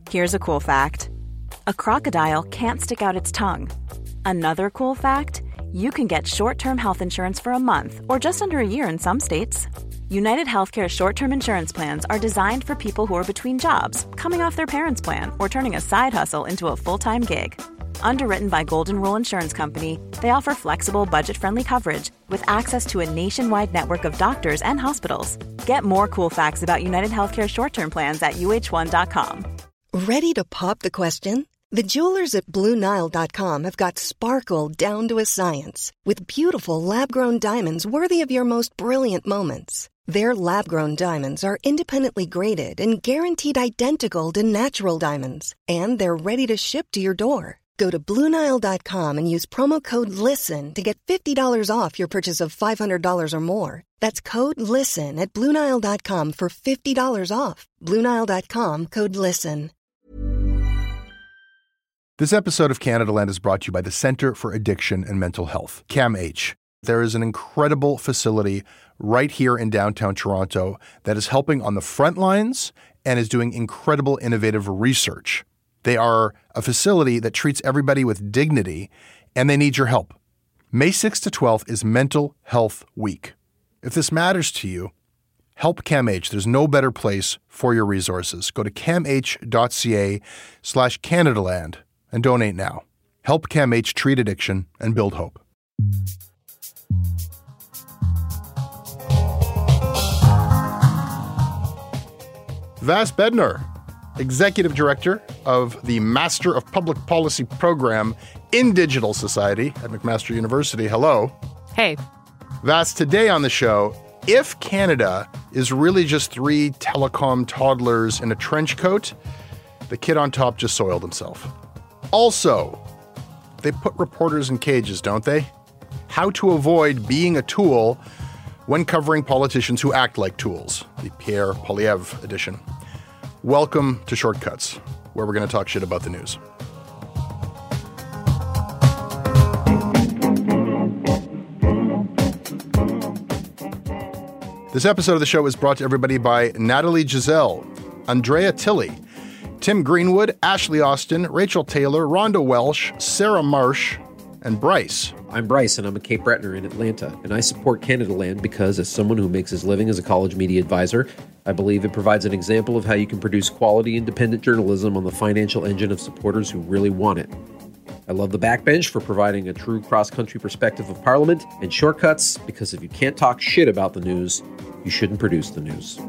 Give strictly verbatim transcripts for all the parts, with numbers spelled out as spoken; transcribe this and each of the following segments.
Here's a cool fact. A crocodile can't stick out its tongue. Another cool fact, you can get short-term health insurance for a month or just under a year in some states. United Healthcare short-term insurance plans are designed for people who are between jobs, coming off their parents' plan, or turning a side hustle into a full-time gig. Underwritten by Golden Rule Insurance Company, they offer flexible, budget-friendly coverage with access to a nationwide network of doctors and hospitals. Get more cool facts about United Healthcare short-term plans at U H one dot com. Ready to pop the question? The jewelers at Blue Nile dot com have got sparkle down to a science with beautiful lab-grown diamonds worthy of your most brilliant moments. Their lab-grown diamonds are independently graded and guaranteed identical to natural diamonds, and they're ready to ship to your door. Go to Blue Nile dot com and use promo code LISTEN to get fifty dollars off your purchase of five hundred dollars or more. That's code LISTEN at Blue Nile dot com for fifty dollars off. Blue Nile dot com, code LISTEN. This episode of Canada Land is brought to you by the Centre for Addiction and Mental Health, CAMH. There is an incredible facility right here in downtown Toronto that is helping on the front lines and is doing incredible innovative research. They are a facility that treats everybody with dignity, and they need your help. May sixth to twelfth is Mental Health Week. If this matters to you, help CAMH. There's no better place for your resources. Go to camh.ca slash CanadaLand and donate now. Help CAMH treat addiction and build hope. Vas Bednar, Executive Director of the Master of Public Policy Program in Digital Society at McMaster University. Hello. Hey. Vas, today on the show, if Canada is really just three telecom toddlers in a trench coat, the kid on top just soiled himself. Also, they put reporters in cages, don't they? How to avoid being a tool when covering politicians who act like tools, the Pierre Poilievre edition. Welcome to Shortcuts, where we're going to talk shit about the news. This episode of the show is brought to everybody by Natalie Giselle, Andrea Tilley, Tim Greenwood, Ashley Austin, Rachel Taylor, Rhonda Welsh, Sarah Marsh, and Bryce. I'm Bryce, and I'm a Cape Brettoner in Atlanta, and I support Canada Land because, as someone who makes his living as a college media advisor, I believe it provides an example of how you can produce quality, independent journalism on the financial engine of supporters who really want it. I love the Backbench for providing a true cross-country perspective of Parliament, and Shortcuts because if you can't talk shit about the news, you shouldn't produce the news.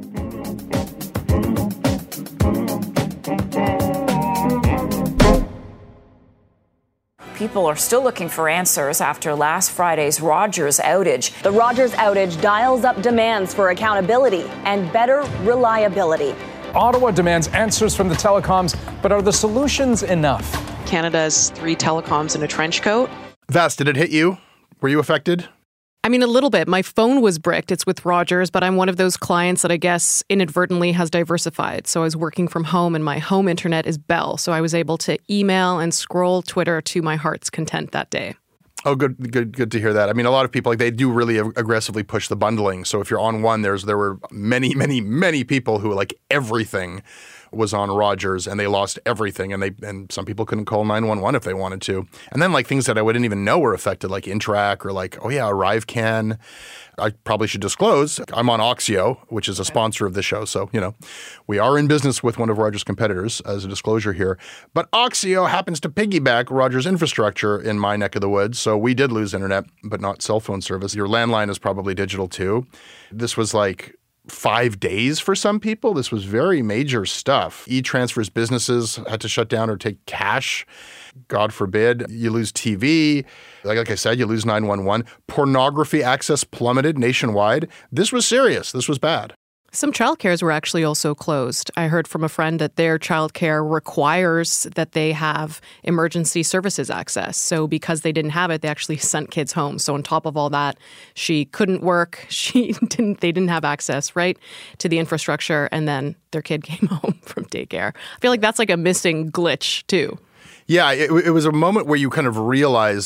People are still looking for answers after last Friday's Rogers outage. The Rogers outage dials up demands for accountability and better reliability. Ottawa demands answers from the telecoms, but are the solutions enough? Canada's three telecoms in a trench coat. Vas, did it hit you? Were you affected? I mean, a little bit. My phone was bricked. It's with Rogers, but I'm one of those clients that I guess inadvertently has diversified. So I was working from home and my home internet is Bell. So I was able to email and scroll Twitter to my heart's content that day. Oh, good, good, good to hear that. I mean, a lot of people, like, they do really ag- aggressively push the bundling. So if you're on one, there's there were many, many, many people who, like, everything was on Rogers and they lost everything, and they and some people couldn't call nine one one if they wanted to. And then, like, things that I wouldn't even know were affected, like Interac or like, oh yeah, ArriveCan. I probably should disclose, I'm on Oxio, which is a sponsor of the show. So, you know, we are in business with one of Rogers' competitors as a disclosure here. But Oxio happens to piggyback Rogers' infrastructure in my neck of the woods. So we did lose internet, but not cell phone service. Your landline is probably digital too. This was like five days for some people. This was very major stuff. E-transfers businesses had to shut down or take cash. God forbid. You lose T V. Like, like I said, you lose nine one one. Pornography access plummeted nationwide. This was serious. This was bad. Some childcares were actually also closed. I heard from a friend that their childcare requires that they have emergency services access. So because they didn't have it, they actually sent kids home. So on top of all that, she couldn't work. She didn't. They didn't have access, right, to the infrastructure. And then their kid came home from daycare. I feel like that's like a missing glitch too. Yeah, it, it was a moment where you kind of realize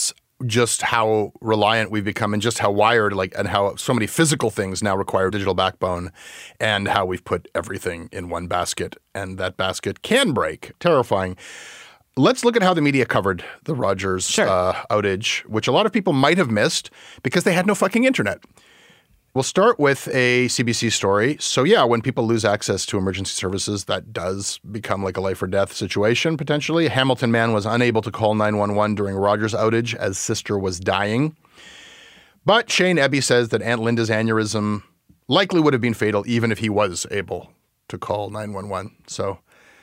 just how reliant we've become and just how wired, like, and how so many physical things now require digital backbone, and how we've put everything in one basket, and that basket can break. Terrifying. Let's look at how the media covered the Rogers sure. uh, outage, which a lot of people might have missed because they had no fucking internet. We'll start with a C B C story. So yeah, when people lose access to emergency services, that does become like a life or death situation, potentially. A Hamilton man was unable to call nine one one during Rogers outage as sister was dying. But Shane Eby says that Aunt Linda's aneurysm likely would have been fatal even if he was able to call nine one one. So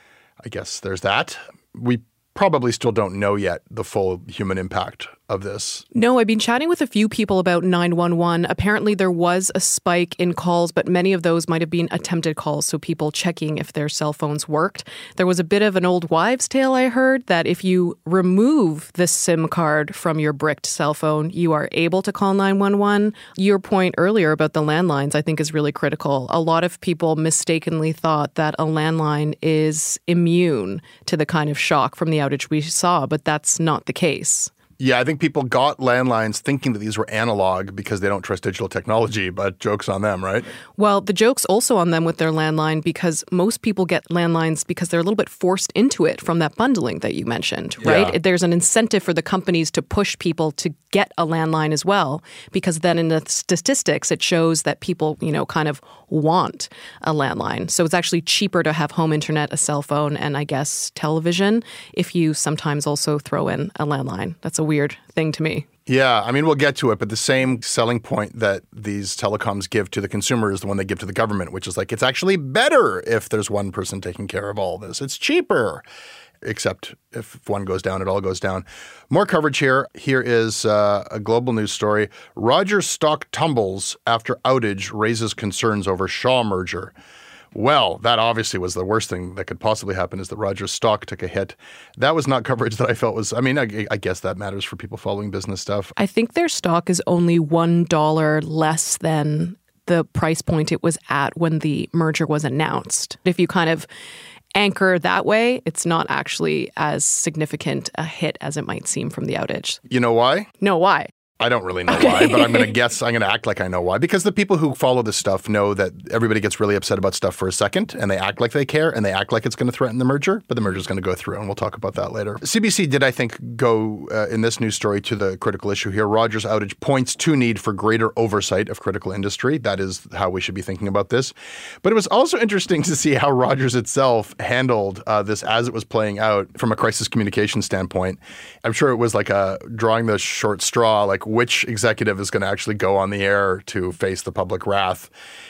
I guess there's that. We probably still don't know yet the full human impact of this. No, I've been chatting with a few people about nine one one. Apparently there was a spike in calls, but many of those might have been attempted calls, so people checking if their cell phones worked. There was a bit of an old wives' tale, I heard, that if you remove the SIM card from your bricked cell phone, you are able to call nine one one. Your point earlier about the landlines, I think, is really critical. A lot of people mistakenly thought that a landline is immune to the kind of shock from the outage we saw, but that's not the case. Yeah, I think people got landlines thinking that these were analog because they don't trust digital technology, but joke's on them, right? Well, the joke's also on them with their landline because most people get landlines because they're a little bit forced into it from that bundling that you mentioned, right? Yeah. There's an incentive for the companies to push people to get a landline as well, because then in the statistics, it shows that people, you know, kind of want a landline. So it's actually cheaper to have home internet, a cell phone, and I guess television if you sometimes also throw in a landline. That's a weird thing to me. Yeah, I mean, we'll get to it, but the same selling point that these telecoms give to the consumer is the one they give to the government, which is like, it's actually better if there's one person taking care of all this. It's cheaper. Except if one goes down, it all goes down. More coverage here. Here is uh, a global news story. Rogers stock tumbles after outage raises concerns over Shaw merger. Well, that obviously was the worst thing that could possibly happen, is that Rogers stock took a hit. That was not coverage that I felt was, I mean, I, I guess that matters for people following business stuff. I think their stock is only one dollar less than the price point it was at when the merger was announced. If you kind of anchor that way, it's not actually as significant a hit as it might seem from the outage. You know why? No, why? I don't really know okay. why, but I'm going to guess, I'm going to act like I know why. Because the people who follow this stuff know that everybody gets really upset about stuff for a second, and they act like they care, and they act like it's going to threaten the merger, but the merger is going to go through, and we'll talk about that later. C B C did, I think, go uh, in this news story to the critical issue here. Rogers outage points to need for greater oversight of critical industry. That is how we should be thinking about this. But it was also interesting to see how Rogers itself handled uh, this as it was playing out from a crisis communication standpoint. I'm sure it was like a drawing the short straw, like which executive is going to actually go on the air to face the public wrath.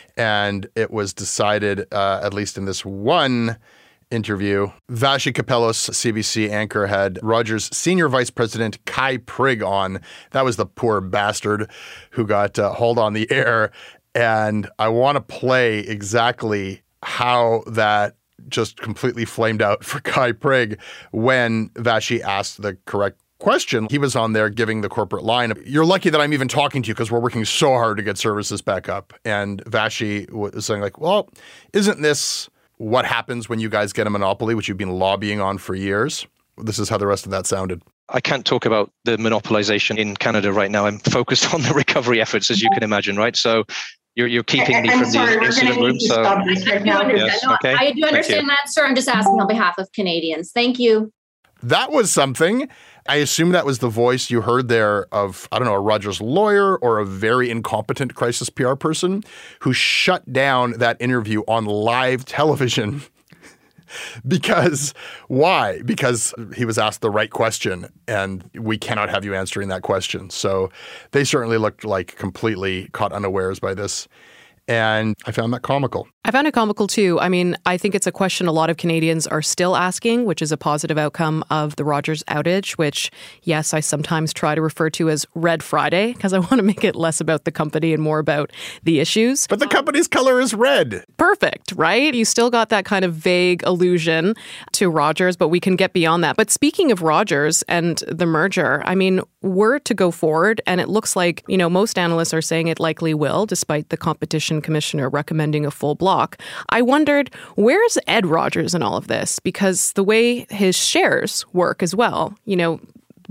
And it was decided, uh, at least in this one interview, Vassy Kapelos, C B C anchor, had Rogers Senior Vice President Kai Prigg on. That was the poor bastard who got uh, hauled on the air. And I want to play exactly how that just completely flamed out for Kai Prigg when Vassy asked the correct question. He was on there giving the corporate line, "You're lucky that I'm even talking to you because we're working so hard to get services back up." And Vassy was saying like, well, isn't this what happens when you guys get a monopoly, which you've been lobbying on for years? This is how the rest of that sounded. I can't talk about the monopolization in Canada right now. I'm focused on the recovery efforts, as you can imagine, right? So you're you're keeping me I'm from sorry, the incident room. So right now. yes, no, okay. I do understand that, sir. I'm just asking on behalf of Canadians. Thank you. That was something. I assume that was the voice you heard there of, I don't know, a Rogers lawyer or a very incompetent crisis P R person who shut down that interview on live television. Because why? Because he was asked the right question, and we cannot have you answering that question. So they certainly looked like completely caught unawares by this. And I found that comical. I found it comical too. I mean, I think it's a question a lot of Canadians are still asking, which is a positive outcome of the Rogers outage, which, yes, I sometimes try to refer to as Red Friday because I want to make it less about the company and more about the issues. But the company's color is red. Perfect, right? You still got that kind of vague allusion to Rogers, but we can get beyond that. But speaking of Rogers and the merger, I mean, were to go forward, and it looks like, you know, most analysts are saying it likely will, despite the competition commissioner recommending a full block. I wondered, where's Ed Rogers in all of this? Because the way his shares work as well, you know,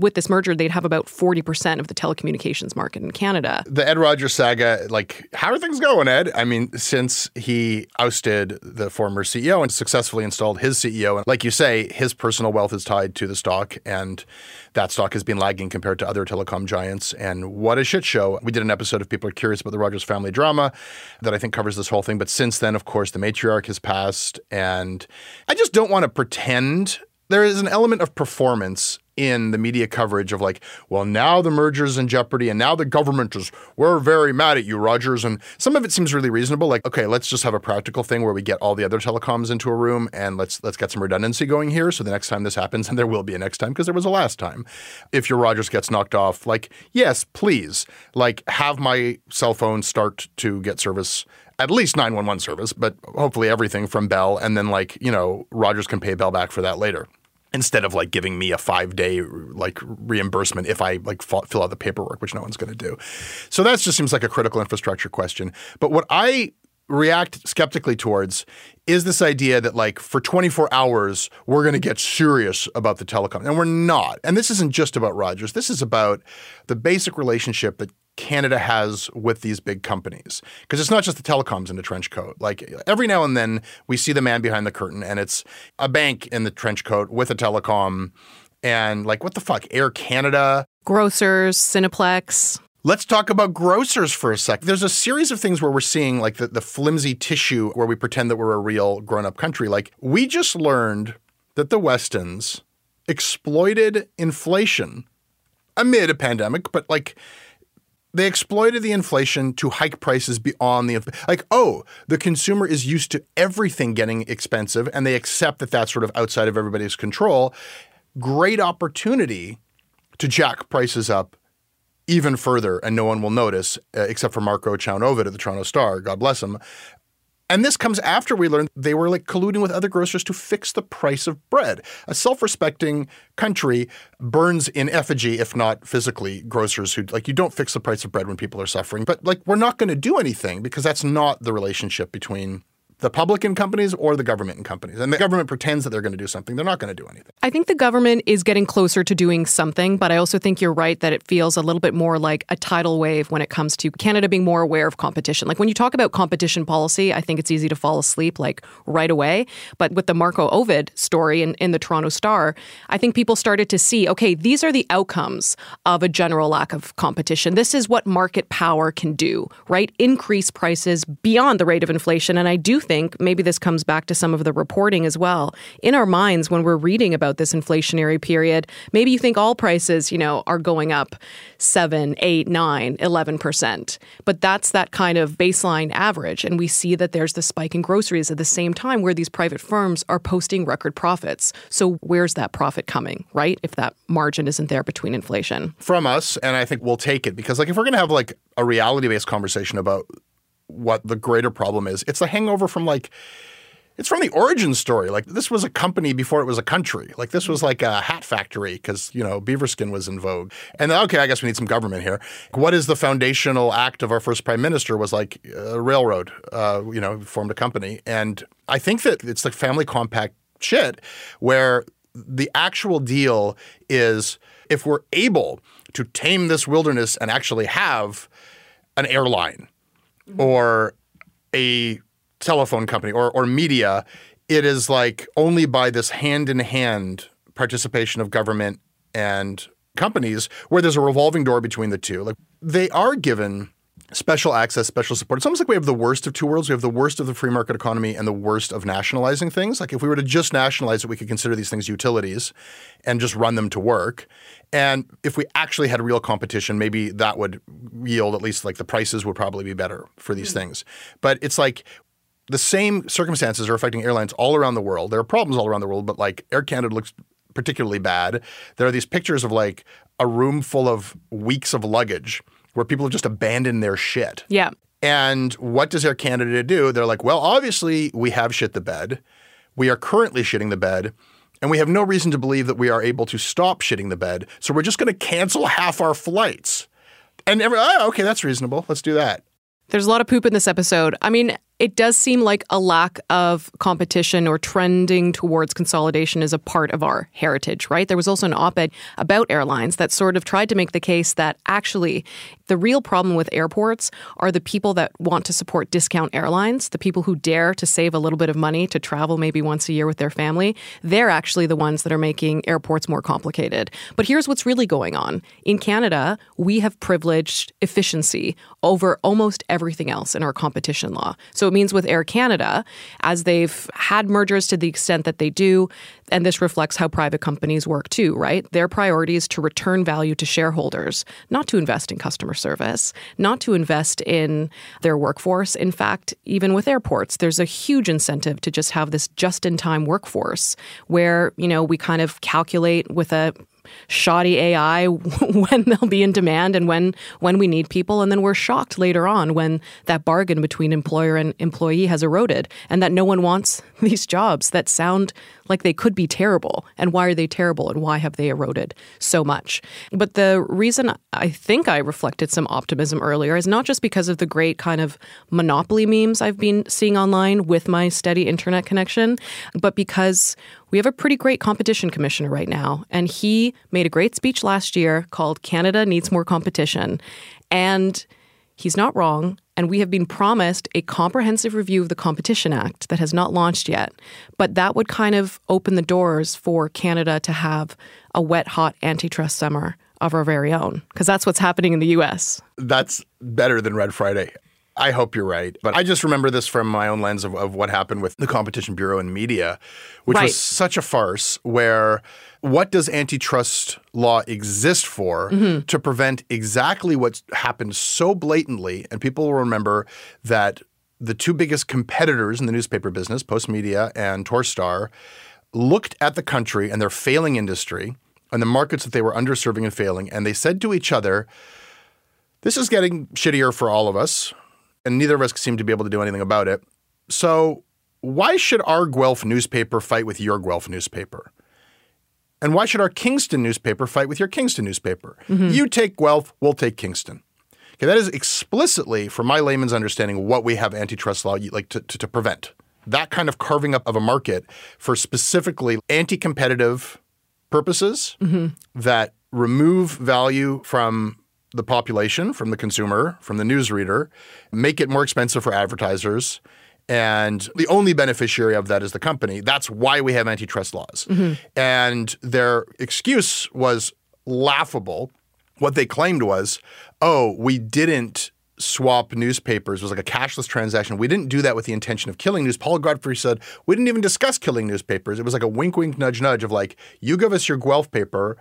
with this merger, they'd have about forty percent of the telecommunications market in Canada. The Ed Rogers saga, like, how are things going, Ed? I mean, since he ousted the former C E O and successfully installed his C E O, and like you say, his personal wealth is tied to the stock, and that stock has been lagging compared to other telecom giants. And what a shit show. We did an episode, if people are curious about the Rogers family drama, that I think covers this whole thing. But since then, of course, the matriarch has passed, and I just don't want to pretend. There is an element of performance in the media coverage of like, well, now the merger's in jeopardy and now the government is, we're very mad at you, Rogers. And some of it seems really reasonable. Like, okay, let's just have a practical thing where we get all the other telecoms into a room and let's let's get some redundancy going here. So the next time this happens, and there will be a next time because there was a last time. If your Rogers gets knocked off, like, yes, please, like have my cell phone start to get service, at least nine one one service, but hopefully everything from Bell. And then like, you know, Rogers can pay Bell back for that later, instead of like giving me a five day like reimbursement if I like f- fill out the paperwork, which no one's going to do. So that just seems like a critical infrastructure question. But what I react skeptically towards is this idea that like for twenty-four hours, we're going to get serious about the telecom. And we're not. And this isn't just about Rogers. This is about the basic relationship that Canada has with these big companies. Because it's not just the telecoms in the trench coat. Like every now and then we see the man behind the curtain and it's a bank in the trench coat with a telecom and like, what the fuck? Air Canada? Grocers, Cineplex. Let's talk about grocers for a sec. There's a series of things where we're seeing like the, the flimsy tissue where we pretend that we're a real grown-up country. Like we just learned that the Westons exploited inflation amid a pandemic, but like they exploited the inflation to hike prices beyond the – like, oh, the consumer is used to everything getting expensive and they accept that that's sort of outside of everybody's control. Great opportunity to jack prices up even further, and no one will notice, uh, except for Marco Chown-Ovid at the Toronto Star, God bless him. And this comes after we learned they were like colluding with other grocers to fix the price of bread. A self-respecting country burns in effigy, if not physically, grocers who like you don't fix the price of bread when people are suffering. But like we're not going to do anything because that's not the relationship between the public and companies or the government and companies. And the government pretends that they're going to do something. They're not going to do anything. I think the government is getting closer to doing something, but I also think you're right that it feels a little bit more like a tidal wave when it comes to Canada being more aware of competition. Like when you talk about competition policy, I think it's easy to fall asleep like right away. But with the Marco Ovid story in, in the Toronto Star, I think people started to see, okay, these are the outcomes of a general lack of competition. This is what market power can do, right? Increase prices beyond the rate of inflation. And I do think think maybe this comes back to some of the reporting as well. In our minds, when we're reading about this inflationary period, maybe you think all prices, you know, are going up seven, eight, nine, eleven percent. But that's that kind of baseline average. And we see that there's the spike in groceries at the same time where these private firms are posting record profits. So where's that profit coming, right? If that margin isn't there between inflation. From us, and I think we'll take it because like if we're going to have like a reality-based conversation about what the greater problem is, it's the hangover from like, it's from the origin story. Like this was a company before it was a country. Like this was like a hat factory because, you know, beaver skin was in vogue. And then, okay, I guess we need some government here. What is the foundational act of our first prime minister was like a railroad, uh, you know, formed a company. And I think that it's like family compact shit where the actual deal is if we're able to tame this wilderness and actually have an airline or a telephone company or or media, it is like only by this hand-in-hand participation of government and companies where there's a revolving door between the two. Like they are given special access, special support. It's almost like we have the worst of two worlds. We have the worst of the free market economy and the worst of nationalizing things. Like if we were to just nationalize it, we could consider these things utilities and just run them to work. And if we actually had real competition, maybe that would yield at least like the prices would probably be better for these mm. things. But it's like the same circumstances are affecting airlines all around the world. There are problems all around the world, but like Air Canada looks particularly bad. There are these pictures of like a room full of weeks of luggage where people have just abandoned their shit. Yeah. And what does Air Canada do? They're like, well, obviously we have shit the bed. We are currently shitting the bed. And we have no reason to believe that we are able to stop shitting the bed. So we're just going to cancel half our flights. And every, oh, okay, that's reasonable. Let's do that. There's a lot of poop in this episode. I mean, it does seem like a lack of competition or trending towards consolidation is a part of our heritage, right? There was also an op-ed about airlines that sort of tried to make the case that actually the real problem with airports are the people that want to support discount airlines, the people who dare to save a little bit of money to travel maybe once a year with their family. They're actually the ones that are making airports more complicated. But here's what's really going on. In Canada, we have privileged efficiency over almost everything else in our competition law. So it means with Air Canada, as they've had mergers to the extent that they do, and this reflects how private companies work too, right? Their priority is to return value to shareholders, not to invest in customer service, not to invest in their workforce. In fact, even with airports, there's a huge incentive to just have this just-in-time workforce where, you know, we kind of calculate with a shoddy A I when they'll be in demand and when when we need people. And then we're shocked later on when that bargain between employer and employee has eroded and that no one wants these jobs that sound like they could be terrible. And why are they terrible and why have they eroded so much? But the reason I think I reflected some optimism earlier is not just because of the great kind of monopoly memes I've been seeing online with my steady internet connection, but because we have a pretty great competition commissioner right now, and he made a great speech last year called Canada Needs More Competition. And he's not wrong, and we have been promised a comprehensive review of the Competition Act that has not launched yet. But that would kind of open the doors for Canada to have a wet, hot antitrust summer of our very own, because that's what's happening in the U S. That's better than Red Friday. I hope you're right. But I just remember this from my own lens of, of what happened with the Competition Bureau and media, which right. was such a farce where what does antitrust law exist for mm-hmm. to prevent exactly what's happened so blatantly? And people will remember that the two biggest competitors in the newspaper business, Postmedia and Torstar, looked at the country and their failing industry and the markets that they were underserving and failing. And they said to each other, this is getting shittier for all of us. And neither of us seem to be able to do anything about it. So why should our Guelph newspaper fight with your Guelph newspaper? And why should our Kingston newspaper fight with your Kingston newspaper? Mm-hmm. You take Guelph, we'll take Kingston. Okay, that is explicitly, from my layman's understanding, what we have antitrust law like to, to, to prevent. That kind of carving up of a market for specifically anti-competitive purposes mm-hmm. that remove value from the population, from the consumer, from the newsreader, make it more expensive for advertisers. And the only beneficiary of that is the company. That's why we have antitrust laws. Mm-hmm. And their excuse was laughable. What they claimed was, oh, we didn't swap newspapers. It was like a cashless transaction. We didn't do that with the intention of killing news. Paul Godfrey said, we didn't even discuss killing newspapers. It was like a wink, wink, nudge, nudge of like, you give us your Guelph paper,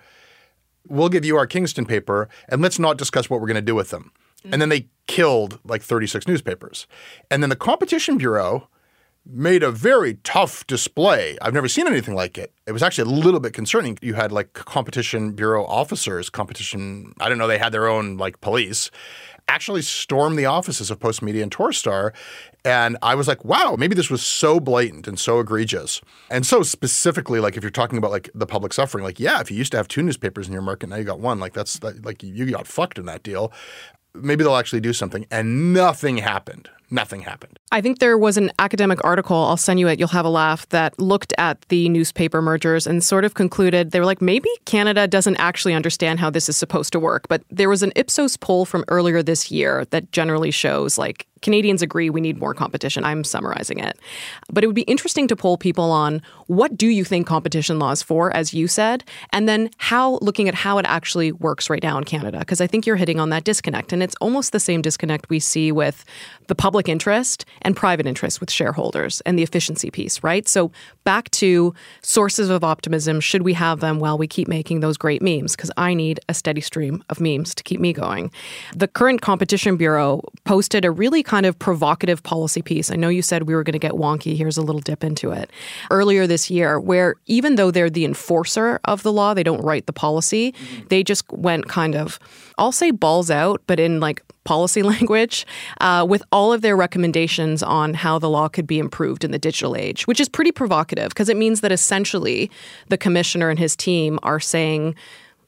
we'll give you our Kingston paper, and let's not discuss what we're going to do with them. Mm-hmm. And then they killed like thirty-six newspapers. And then the Competition Bureau made a very tough display. I've never seen anything like it. It was actually a little bit concerning. You had like Competition Bureau officers, competition, I don't know, they had their own like police, actually storm the offices of Postmedia and Torstar. And I was like, wow, maybe this was so blatant and so egregious. And so specifically, like if you're talking about like the public suffering, like, yeah, if you used to have two newspapers in your market, now you got one, like that's that, like you got fucked in that deal. Maybe they'll actually do something. And nothing happened. Nothing happened. I think there was an academic article, I'll send you it, you'll have a laugh, that looked at the newspaper mergers and sort of concluded, they were like, maybe Canada doesn't actually understand how this is supposed to work. But there was an Ipsos poll from earlier this year that generally shows like Canadians agree we need more competition. I'm summarizing it. But it would be interesting to poll people on what do you think competition law is for, as you said, and then how, looking at how it actually works right now in Canada. Because I think you're hitting on that disconnect. And it's almost the same disconnect we see with the public interest and private interest with shareholders and the efficiency piece, right? So back to sources of optimism, should we have them while we keep making those great memes? Because I need a steady stream of memes to keep me going. The current Competition Bureau posted a really kind of provocative policy piece. I know you said we were going to get wonky. Here's a little dip into it. Earlier this year, where even though they're the enforcer of the law, they don't write the policy, mm-hmm. they just went kind of, I'll say balls out, but in like policy language, uh, with all of their recommendations on how the law could be improved in the digital age, which is pretty provocative because it means that essentially the commissioner and his team are saying,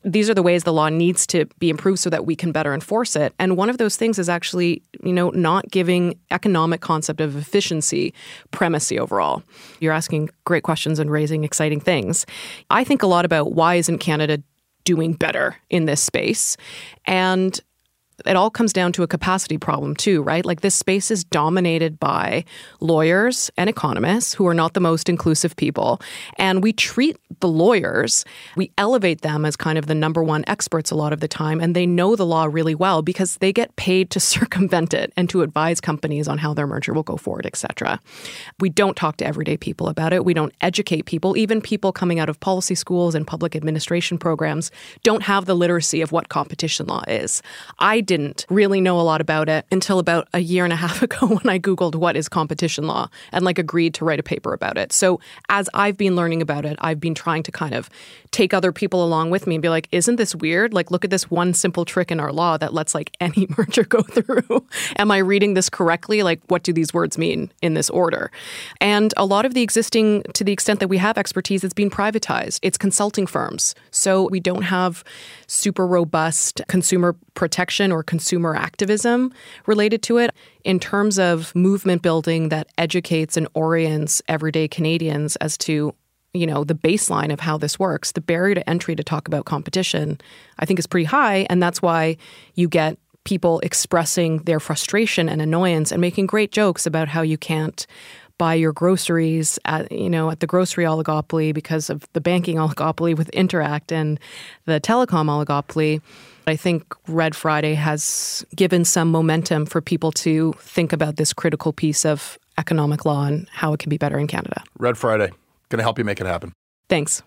these are the ways the law needs to be improved so that we can better enforce it. And one of those things is actually, you know, not giving economic concept of efficiency primacy overall. You're asking great questions and raising exciting things. I think a lot about why isn't Canada doing better in this space? And it all comes down to a capacity problem too, right? Like this space is dominated by lawyers and economists who are not the most inclusive people. And we treat the lawyers, we elevate them as kind of the number one experts a lot of the time. And they know the law really well because they get paid to circumvent it and to advise companies on how their merger will go forward, et cetera. We don't talk to everyday people about it. We don't educate people. Even people coming out of policy schools and public administration programs don't have the literacy of what competition law is. I didn't really know a lot about it until about a year and a half ago when I Googled what is competition law and like agreed to write a paper about it. So as I've been learning about it, I've been trying to kind of take other people along with me and be like, isn't this weird? Like, look at this one simple trick in our law that lets like any merger go through. Am I reading this correctly? Like, what do these words mean in this order? And a lot of the existing, to the extent that we have expertise, it's been privatized. It's consulting firms. So we don't have super robust consumer protection or consumer activism related to it. In terms of movement building that educates and orients everyday Canadians as to, you know, the baseline of how this works, the barrier to entry to talk about competition, I think is pretty high. And that's why you get people expressing their frustration and annoyance and making great jokes about how you can't buy your groceries at, you know, at the grocery oligopoly because of the banking oligopoly with Interact and the telecom oligopoly. I think Red Friday has given some momentum for people to think about this critical piece of economic law and how it can be better in Canada. Red Friday, going to help you make it happen. Thanks.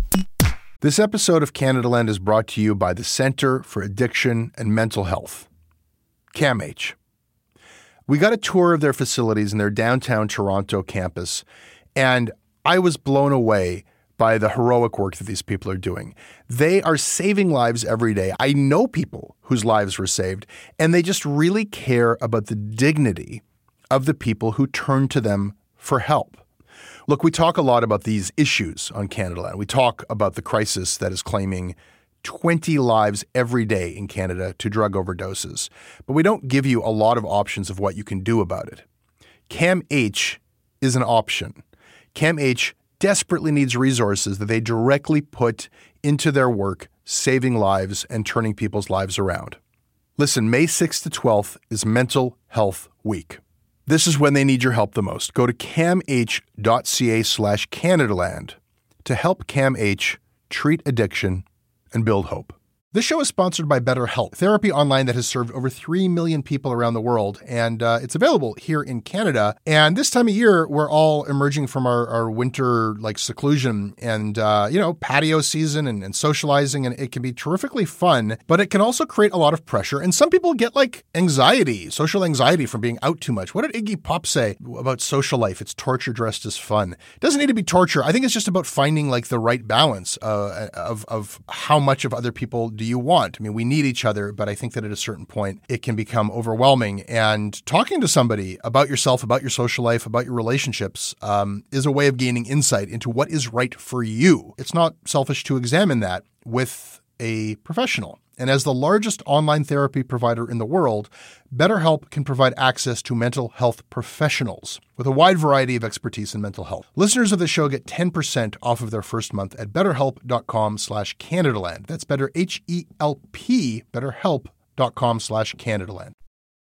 This episode of Canadaland is brought to you by the Centre for Addiction and Mental Health, CAMH. We got a tour of their facilities in their downtown Toronto campus, and I was blown away by the heroic work that these people are doing. They are saving lives every day. I know people whose lives were saved, and they just really care about the dignity of the people who turn to them for help. Look, we talk a lot about these issues on Canadaland. We talk about the crisis that is claiming twenty lives every day in Canada to drug overdoses, but we don't give you a lot of options of what you can do about it. CAMH is an option. CAMH desperately needs resources that they directly put into their work, saving lives and turning people's lives around. Listen, May sixth to twelfth is Mental Health Week. This is when they need your help the most. Go to camh.ca slash Canadaland to help CAMH treat addiction and build hope. This show is sponsored by BetterHelp, therapy online that has served over three million people around the world, and uh, it's available here in Canada. And this time of year, we're all emerging from our, our winter like seclusion and, uh, you know, patio season and, and socializing, and it can be terrifically fun, but it can also create a lot of pressure. And some people get like anxiety, social anxiety from being out too much. What did Iggy Pop say about social life? It's torture dressed as fun. It doesn't need to be torture. I think it's just about finding like the right balance uh, of, of how much of other people do you want? I mean, we need each other, but I think that at a certain point, it can become overwhelming. And talking to somebody about yourself, about your social life, about your relationships um, is a way of gaining insight into what is right for you. It's not selfish to examine that with a professional. And as the largest online therapy provider in the world, BetterHelp can provide access to mental health professionals with a wide variety of expertise in mental health. Listeners of the show get ten percent off of their first month at betterhelp.com slash Canadaland. That's better, H E L P, betterhelp.com slash Canadaland.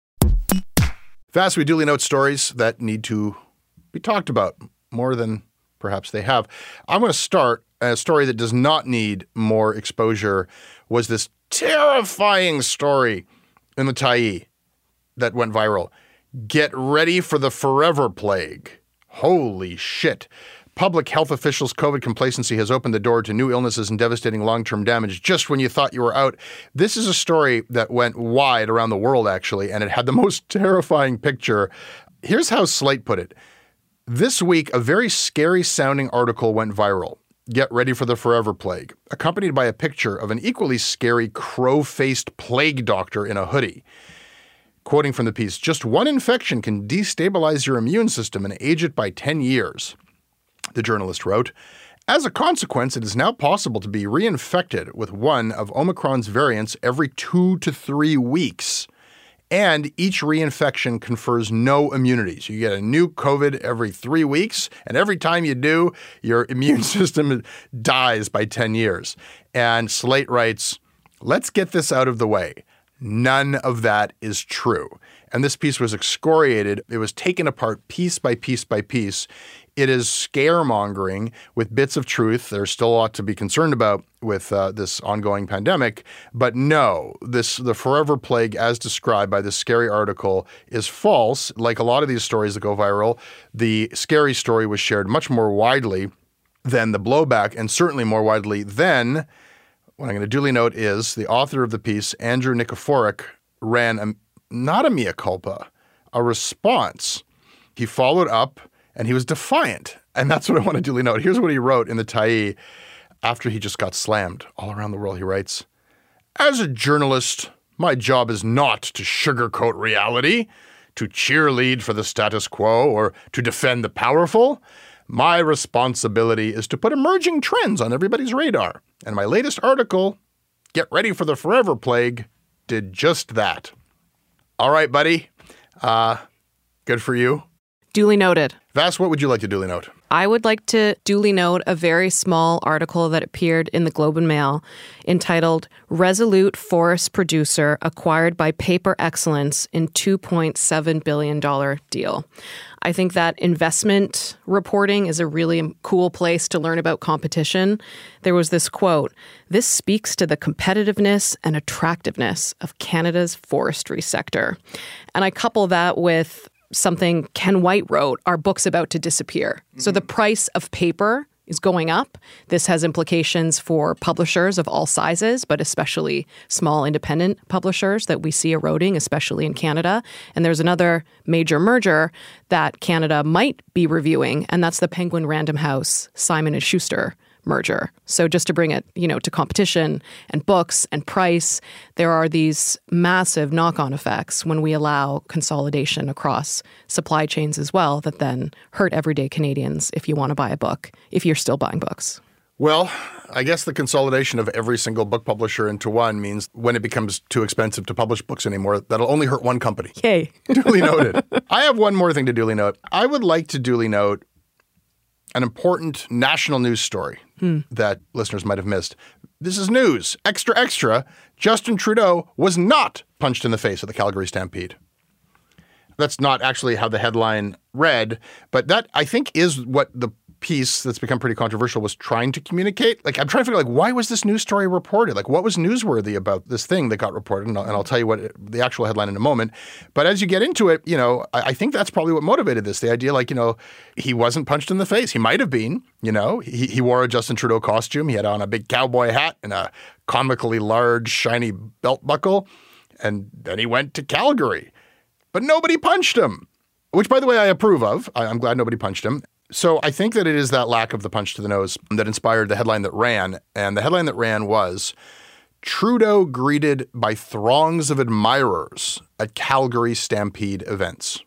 Fast, we duly note stories that need to be talked about more than perhaps they have. I'm going to start a story that does not need more exposure. Was this terrifying story in the Tyee that went viral. Get ready for the forever plague. Holy shit. Public health officials' COVID complacency has opened the door to new illnesses and devastating long-term damage just when you thought you were out. This is a story that went wide around the world, actually, and it had the most terrifying picture. Here's how Slate put it. This week, a very scary-sounding article went viral. Get ready for the forever plague, accompanied by a picture of an equally scary crow-faced plague doctor in a hoodie. Quoting from the piece, just one infection can destabilize your immune system and age it by ten years, the journalist wrote. As a consequence, it is now possible to be reinfected with one of Omicron's variants every two to three weeks. And each reinfection confers no immunity. So you get a new COVID every three weeks, and every time you do, your immune system dies by ten years. And Slate writes, let's get this out of the way. None of that is true. And this piece was excoriated. It was taken apart piece by piece by piece. It is scaremongering with bits of truth. There's still a lot to be concerned about with uh, this ongoing pandemic. But no, this the forever plague as described by this scary article is false. Like a lot of these stories that go viral, the scary story was shared much more widely than the blowback, and certainly more widely than, what I'm going to duly note is, the author of the piece, Andrew Nikiforuk, ran a, not a mea culpa, a response. He followed up, and he was defiant. And that's what I want to duly note. Here's what he wrote in the Tyee after he just got slammed all around the world. He writes, as a journalist, my job is not to sugarcoat reality, to cheerlead for the status quo, or to defend the powerful. My responsibility is to put emerging trends on everybody's radar. And my latest article, Get Ready for the Forever Plague, did just that. All right, buddy. Uh, good for you. Duly noted. Vass, what would you like to duly note? I would like to duly note a very small article that appeared in the Globe and Mail entitled Resolute Forest Producer Acquired by Paper Excellence in two point seven billion dollars Deal. I think that investment reporting is a really cool place to learn about competition. There was this quote, "This speaks to the competitiveness and attractiveness of Canada's forestry sector." And I couple that with something Ken White wrote, our book's about to disappear. Mm-hmm. So the price of paper is going up. This has implications for publishers of all sizes, but especially small independent publishers that we see eroding, especially in Canada. And there's another major merger that Canada might be reviewing, and that's the Penguin Random House Simon and Schuster merger. So just to bring it, you know, to competition and books and price, there are these massive knock-on effects when we allow consolidation across supply chains as well that then hurt everyday Canadians if you want to buy a book, if you're still buying books. Well, I guess the consolidation of every single book publisher into one means when it becomes too expensive to publish books anymore, that'll only hurt one company. Yay. Duly noted. I have one more thing to duly note. I would like to duly note an important national news story hmm. that listeners might have missed. This is news. Extra, extra. Justin Trudeau was not punched in the face at the Calgary Stampede. That's not actually how the headline read, but that, I think, is what the piece that's become pretty controversial was trying to communicate. Like, I'm trying to figure, like, why was this news story reported? Like, what was newsworthy about this thing that got reported? And I'll, and I'll tell you what it, the actual headline in a moment. But as you get into it, you know, I, I think that's probably what motivated this. The idea, like, you know, he wasn't punched in the face. He might have been, you know. He, he wore a Justin Trudeau costume. He had on a big cowboy hat and a comically large, shiny belt buckle. And then he went to Calgary. But nobody punched him, which, by the way, I approve of. I, I'm glad nobody punched him. So I think that it is that lack of the punch to the nose that inspired the headline that ran. And the headline that ran was, Trudeau greeted by throngs of admirers at Calgary Stampede events.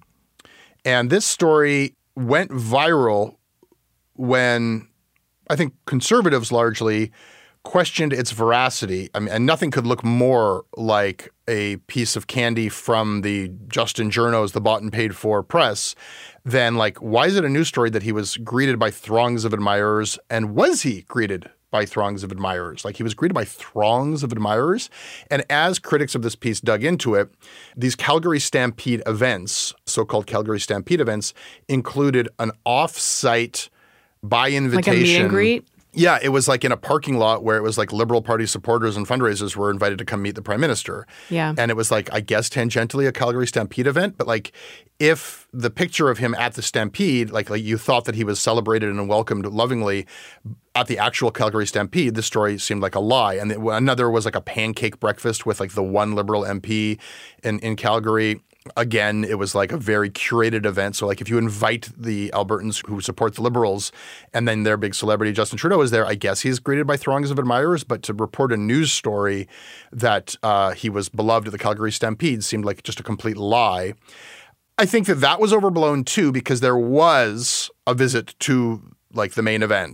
And this story went viral when I think conservatives largely questioned its veracity. I mean, and nothing could look more like a piece of candy from the Justin Journos, the bought and paid for press than, like, why is it a news story that he was greeted by throngs of admirers? And was he greeted by throngs of admirers? Like, he was greeted by throngs of admirers. And as critics of this piece dug into it, these Calgary Stampede events, so-called Calgary Stampede events, included an off-site by invitation. Like a meet and greet? Yeah, it was like in a parking lot where it was like Liberal Party supporters and fundraisers were invited to come meet the Prime Minister. Yeah. And it was like, I guess, tangentially a Calgary Stampede event. But like, if the picture of him at the Stampede, like, like you thought that he was celebrated and welcomed lovingly at the actual Calgary Stampede, the story seemed like a lie. And it, another was like a pancake breakfast with like the one Liberal M P in, in Calgary. Again, it was like a very curated event. So like if you invite the Albertans who support the Liberals and then their big celebrity Justin Trudeau is there, I guess he's greeted by throngs of admirers. But to report a news story that uh, he was beloved at the Calgary Stampede seemed like just a complete lie. I think that that was overblown too because there was a visit to like the main event.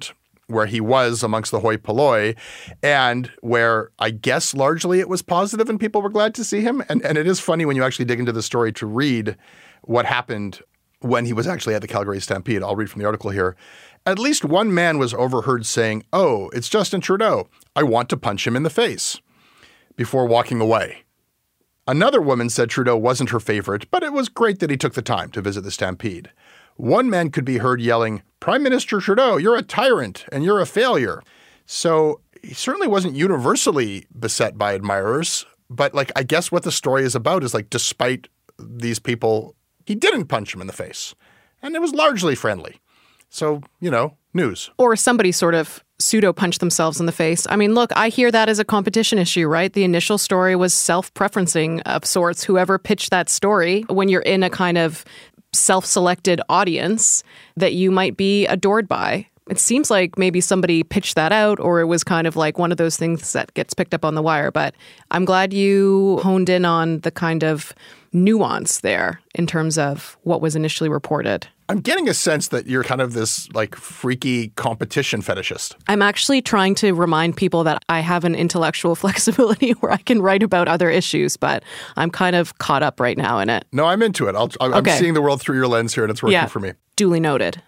where he was amongst the hoi polloi, and where I guess largely it was positive and people were glad to see him. And, and it is funny when you actually dig into the story to read what happened when he was actually at the Calgary Stampede. I'll read from the article here. At least one man was overheard saying, "Oh, it's Justin Trudeau. I want to punch him in the face," before walking away. Another woman said Trudeau wasn't her favorite, but it was great that he took the time to visit the Stampede. One man could be heard yelling, "Prime Minister Trudeau, you're a tyrant and you're a failure." So he certainly wasn't universally beset by admirers, but like I guess what the story is about is like despite these people, he didn't punch him in the face, and it was largely friendly. So, you know, news. Or somebody sort of pseudo-punched themselves in the face. I mean, look, I hear that as a competition issue, right? The initial story was self-preferencing of sorts. Whoever pitched that story, when you're in a kind of self-selected audience that you might be adored by. It seems like maybe somebody pitched that out, or it was kind of like one of those things that gets picked up on the wire. But I'm glad you honed in on the kind of nuance there in terms of what was initially reported. I'm getting a sense that you're kind of this like freaky competition fetishist. I'm actually trying to remind people that I have an intellectual flexibility where I can write about other issues, but I'm kind of caught up right now in it. No, I'm into it. I'll, I'm okay. seeing the world through your lens here, and it's working yeah, for me. Duly noted.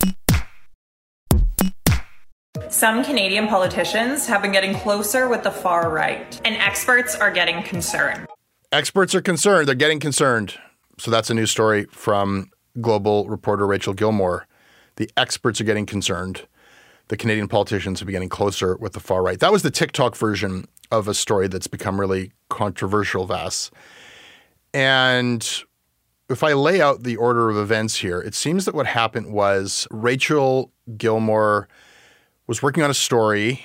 Some Canadian politicians have been getting closer with the far right, and experts are getting concerned. Experts are concerned. They're getting concerned. So that's a news story from Global reporter Rachel Gilmore. The experts are getting concerned. The Canadian politicians are getting closer with the far right. That was the TikTok version of a story that's become really controversial, Vass. And if I lay out the order of events here, it seems that what happened was Rachel Gilmore was working on a story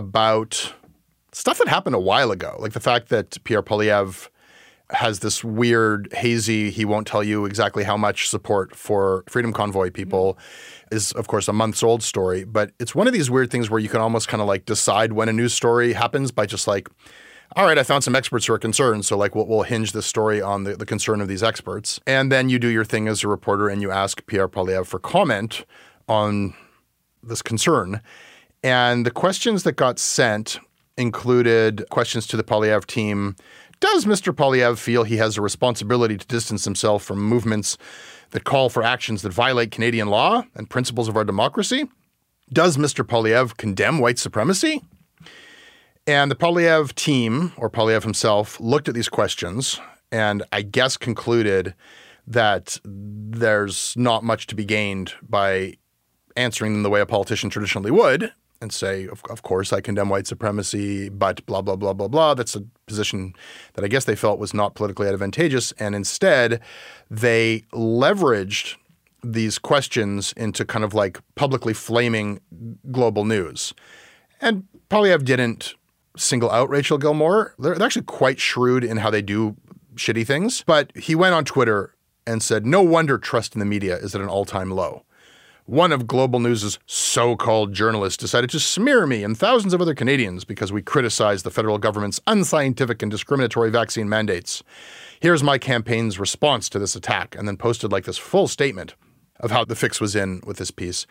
about stuff that happened a while ago, like the fact that Pierre Poilievre has this weird, hazy, he won't tell you exactly how much support for Freedom Convoy people is, of course, a months old story. But it's one of these weird things where you can almost kind of like decide when a news story happens by just like, all right, I found some experts who are concerned. So like we'll, we'll hinge this story on the, the concern of these experts. And then you do your thing as a reporter and you ask Pierre Poilievre for comment on this concern. And the questions that got sent included questions to the Poilievre team. Does Mister Poilievre feel he has a responsibility to distance himself from movements that call for actions that violate Canadian law and principles of our democracy? Does Mister Poilievre condemn white supremacy? And the Poilievre team, or Poilievre himself, looked at these questions and I guess concluded that there's not much to be gained by answering them the way a politician traditionally would, and say, of, of course, I condemn white supremacy, but blah, blah, blah, blah, blah. That's a position that I guess they felt was not politically advantageous. And instead, they leveraged these questions into kind of like publicly flaming global news. And Poilievre didn't single out Rachel Gilmore. They're, they're actually quite shrewd in how they do shitty things. But he went on Twitter and said, no wonder trust in the media is at an all-time low. One of Global News' so-called journalists decided to smear me and thousands of other Canadians because we criticized the federal government's unscientific and discriminatory vaccine mandates. Here's my campaign's response to this attack, and then posted like this full statement of how the fix was in with this piece.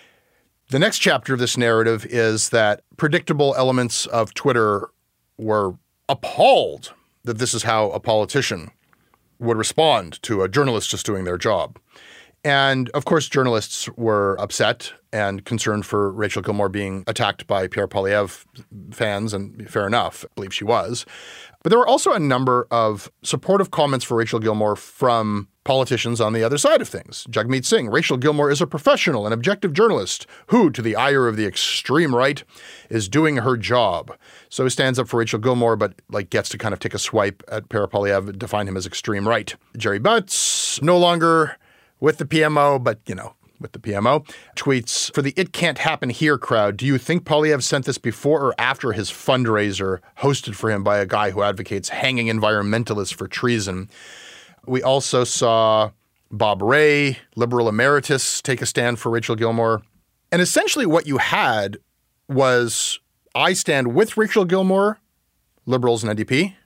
The next chapter of this narrative is that predictable elements of Twitter were appalled that this is how a politician would respond to a journalist just doing their job. And of course, journalists were upset and concerned for Rachel Gilmore being attacked by Pierre Poilievre fans, and fair enough, I believe she was. But there were also a number of supportive comments for Rachel Gilmore from politicians on the other side of things. Jagmeet Singh, Rachel Gilmore is a professional and objective journalist who, to the ire of the extreme right, is doing her job. So he stands up for Rachel Gilmore, but like gets to kind of take a swipe at Pierre Poilievre, define him as extreme right. Jerry Butts, no longer with the P M O, but, you know, with the P M O, tweets, for the It Can't Happen Here crowd, do you think Poilievre sent this before or after his fundraiser hosted for him by a guy who advocates hanging environmentalists for treason? We also saw Bob Rae, Liberal Emeritus, take a stand for Rachel Gilmore. And essentially what you had was I stand with Rachel Gilmore, Liberals and N D P,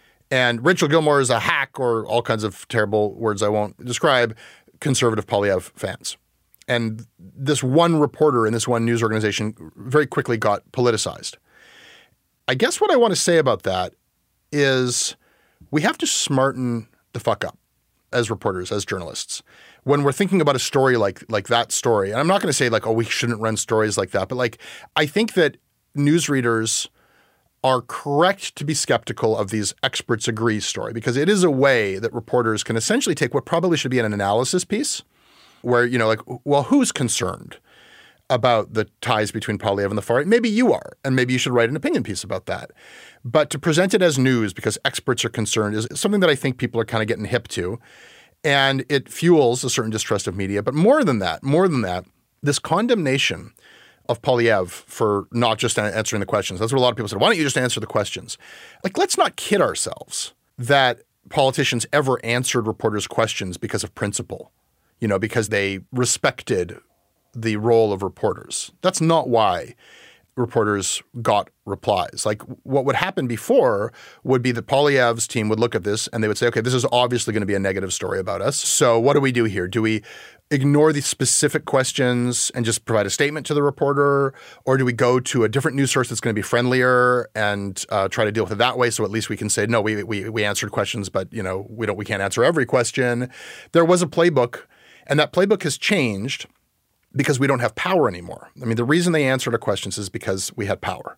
and Rachel Gilmore is a hack, or all kinds of terrible words I won't describe, conservative Poilievre fans. And this one reporter in this one news organization very quickly got politicized. I guess what I want to say about that is we have to smarten the fuck up as reporters, as journalists. When we're thinking about a story like like that story, and I'm not going to say like, oh, we shouldn't run stories like that, but like I think that newsreaders are correct to be skeptical of these experts agree story because it is a way that reporters can essentially take what probably should be an analysis piece where, you know, like, well, who's concerned about the ties between Poilievre and the far right? Maybe you are, and maybe you should write an opinion piece about that. But to present it as news because experts are concerned is something that I think people are kind of getting hip to. And it fuels a certain distrust of media. But more than that, more than that, this condemnation of Poilievre for not just answering the questions. That's what a lot of people said. Why don't you just answer the questions? Like, let's not kid ourselves that politicians ever answered reporters' questions because of principle, you know, because they respected the role of reporters. That's not why reporters got replies. Like what would happen before would be that Poilievre's team would look at this and they would say, okay, this is obviously going to be a negative story about us. So what do we do here? Do we ignore the specific questions and just provide a statement to the reporter? Or do we go to a different news source that's going to be friendlier and uh, try to deal with it that way? So at least we can say, no, we, we, we answered questions, but you know, we don't, we can't answer every question. There was a playbook and that playbook has changed because we don't have power anymore. I mean, the reason they answered our questions is because we had power.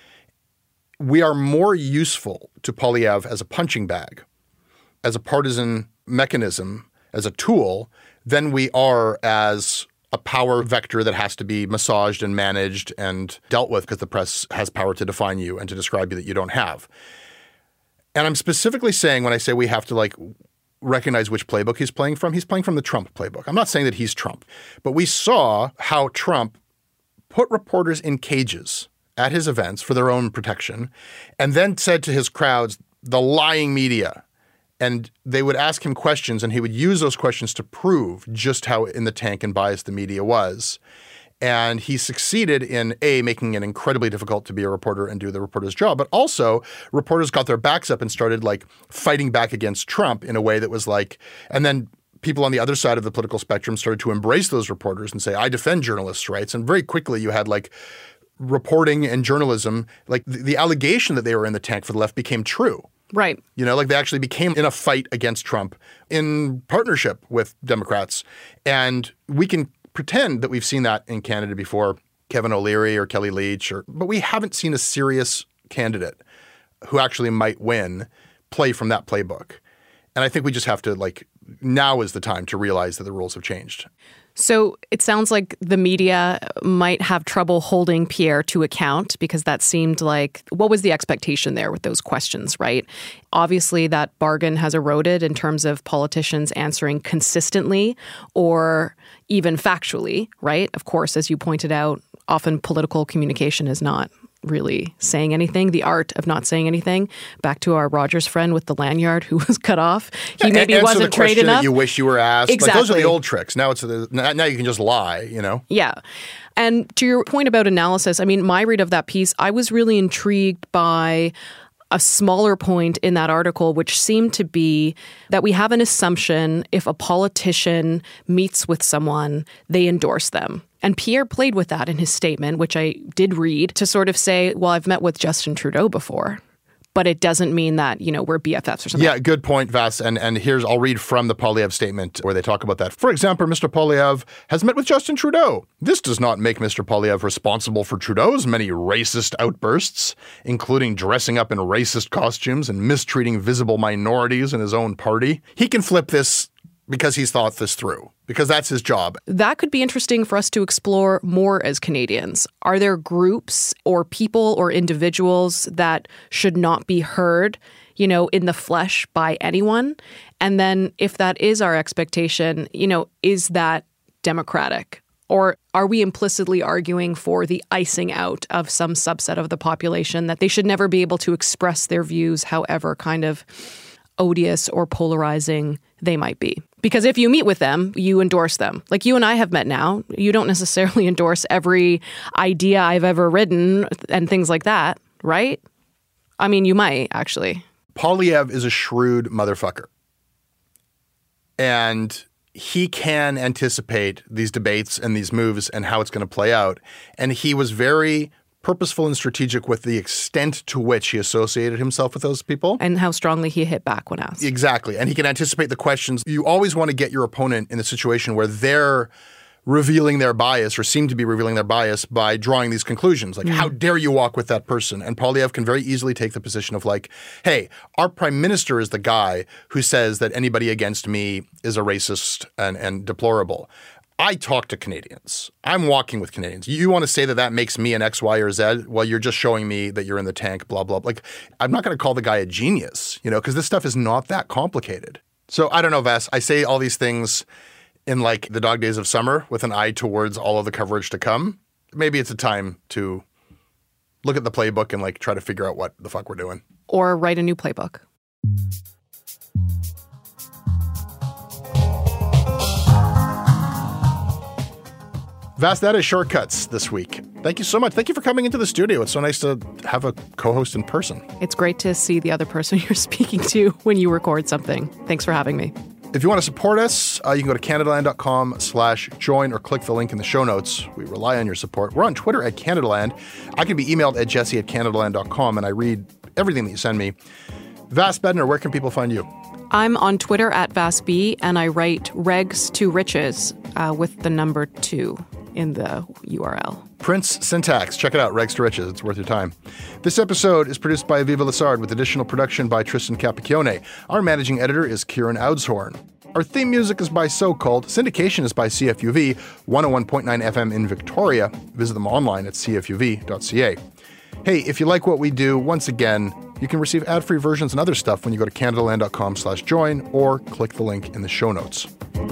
We are more useful to Poilievre as a punching bag, as a partisan mechanism, as a tool, than we are as a power vector that has to be massaged and managed and dealt with because the press has power to define you and to describe you that you don't have. And I'm specifically saying when I say we have to like recognize which playbook he's playing from. He's playing from the Trump playbook. I'm not saying that he's Trump, but we saw how Trump put reporters in cages at his events for their own protection and then said to his crowds, the lying media. And they would ask him questions and he would use those questions to prove just how in the tank and biased the media was. And he succeeded in, A, making it incredibly difficult to be a reporter and do the reporter's job. But also, reporters got their backs up and started like fighting back against Trump in a way that was like, and then people on the other side of the political spectrum started to embrace those reporters and say, I defend journalists' rights. And very quickly you had like reporting and journalism, like the, the allegation that they were in the tank for the left became true. Right. You know, like they actually became in a fight against Trump in partnership with Democrats. And we can pretend that we've seen that in Canada before, Kevin O'Leary or Kelly Leitch, or, but we haven't seen a serious candidate who actually might win play from that playbook. And I think we just have to like, now is the time to realize that the rules have changed. So it sounds like the media might have trouble holding Pierre to account because that seemed like, what was the expectation there with those questions, right? Obviously, that bargain has eroded in terms of politicians answering consistently or even factually, right? Of course, as you pointed out, often political communication is not really saying anything, the art of not saying anything. Back to our Rogers friend with the lanyard who was cut off. He yeah, maybe answer wasn't the trained enough. That you wish you were asked. Exactly. Like, those are the old tricks. Now it's a, now you can just lie, you know? Yeah. And to your point about analysis, I mean, my read of that piece, I was really intrigued by a smaller point in that article, which seemed to be that we have an assumption if a politician meets with someone, they endorse them. And Pierre played with that in his statement, which I did read, to sort of say, well, I've met with Justin Trudeau before, but it doesn't mean that, you know, we're B F Fs or something. Yeah, good point, Vass. And and here's, I'll read from the Poilievre statement where they talk about that. For example, Mister Poilievre has met with Justin Trudeau. This does not make Mister Poilievre responsible for Trudeau's many racist outbursts, including dressing up in racist costumes and mistreating visible minorities in his own party. He can flip this because he's thought this through, because that's his job. That could be interesting for us to explore more as Canadians. Are there groups or people or individuals that should not be heard, you know, in the flesh by anyone? And then if that is our expectation, you know, is that democratic? Or are we implicitly arguing for the icing out of some subset of the population that they should never be able to express their views, however kind of odious or polarizing they might be? Because if you meet with them, you endorse them. Like you and I have met now. You don't necessarily endorse every idea I've ever written and things like that, right? I mean, you might, actually. Poilievre is a shrewd motherfucker. And he can anticipate these debates and these moves and how it's going to play out. And he was very purposeful and strategic with the extent to which he associated himself with those people. And how strongly he hit back when asked. Exactly. And he can anticipate the questions. You always want to get your opponent in a situation where they're revealing their bias or seem to be revealing their bias by drawing these conclusions. Like, mm. how dare you walk with that person? And Poilievre can very easily take the position of like, hey, our prime minister is the guy who says that anybody against me is a racist and, and deplorable. I talk to Canadians. I'm walking with Canadians. You want to say that that makes me an X, Y, or Z? Well, you're just showing me that you're in the tank, blah, blah. Like, I'm not going to call the guy a genius, you know, because this stuff is not that complicated. So I don't know, Vass. I say all these things in like the dog days of summer with an eye towards all of the coverage to come. Maybe it's a time to look at the playbook and like try to figure out what the fuck we're doing. Or write a new playbook. Vass, that is Shortcuts this week. Thank you so much. Thank you for coming into the studio. It's so nice to have a co-host in person. It's great to see the other person you're speaking to when you record something. Thanks for having me. If you want to support us, uh, you can go to canadaland.com slash join or click the link in the show notes. We rely on your support. We're on Twitter at Canadaland. I can be emailed at jesse at canadaland dot com, and I read everything that you send me. Vass Bednar, where can people find you? I'm on Twitter at VassB, and I write regs to riches uh, with the number two in the U R L. Prince Syntax. Check it out, Regs to Riches. It's worth your time. This episode is produced by Aviva Lessard with additional production by Tristan Capacchione. Our managing editor is Kieran Oudshorn. Our theme music is by So Called. Syndication is by C F U V, one oh one point nine F M in Victoria. Visit them online at c f u v dot c a. Hey, if you like what we do, once again, you can receive ad-free versions and other stuff when you go to canadaland.com slash join or click the link in the show notes.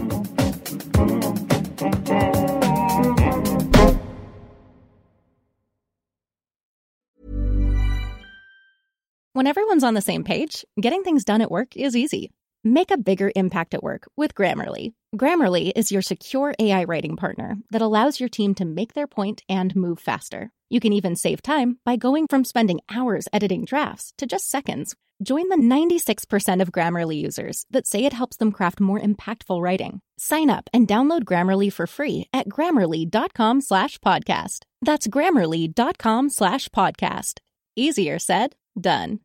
When everyone's on the same page, getting things done at work is easy. Make a bigger impact at work with Grammarly. Grammarly is your secure A I writing partner that allows your team to make their point and move faster. You can even save time by going from spending hours editing drafts to just seconds. Join the ninety-six percent of Grammarly users that say it helps them craft more impactful writing. Sign up and download Grammarly for free at grammarly.com slash podcast. That's grammarly.com slash podcast. Easier said, done.